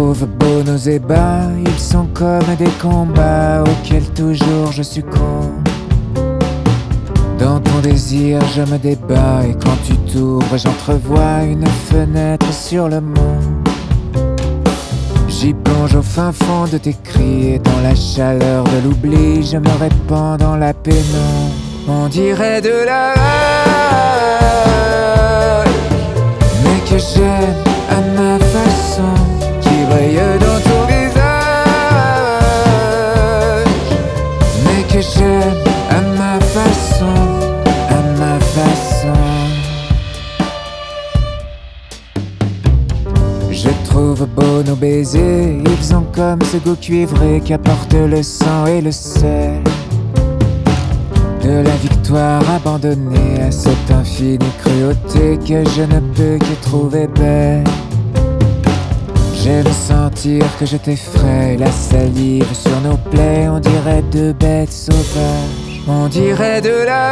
trouve beaux nos ébats, ils sont comme des combats auxquels toujours je succombe. Dans ton désir je me débat, et quand tu t'ouvres j'entrevois une fenêtre sur le monde. J'y plonge au fin fond de tes cris, et dans la chaleur de l'oubli je me répands dans la pénombre. On dirait de la rage, mais que j'aime à ma façon, qui brille dans ton visage, mais que j'aime à ma façon, à ma façon. Je trouve beaux nos baisers, ils ont comme ce goût cuivré qu'apporte le sang et le sel de la victoire abandonnée à cette infinie cruauté que je ne peux que trouver belle. J'aime sentir que je t'effraie, la salive sur nos plaies, on dirait deux bêtes sauvages, on dirait de la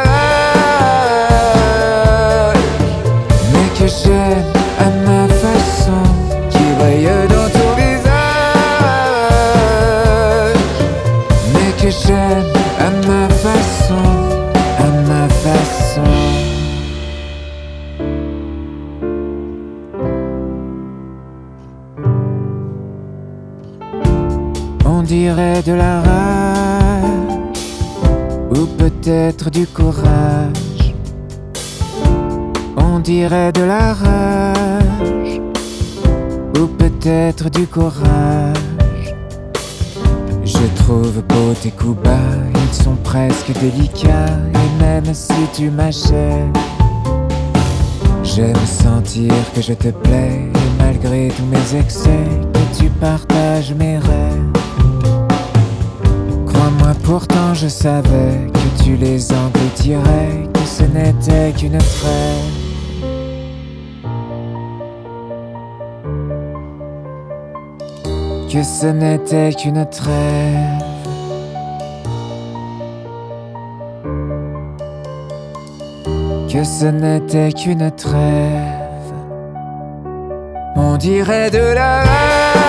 rage, mais que j'aime à ma façon, qui brille dans ton visage, mais que j'aime à ma façon, à ma façon. On dirait de la rage, ou peut-être du courage. On dirait de la rage, ou peut-être du courage. Je trouve beau tes coups bas, ils sont presque délicats, et même si tu m'achèves, j'aime sentir que je te plais, et malgré tous mes excès, que tu partages mes rêves. Crois-moi, pourtant je savais que tu les engloutirais, que ce n'était qu'une trêve. Que ce n'était qu'une trêve. Que ce n'était qu'une trêve. On dirait de la rage,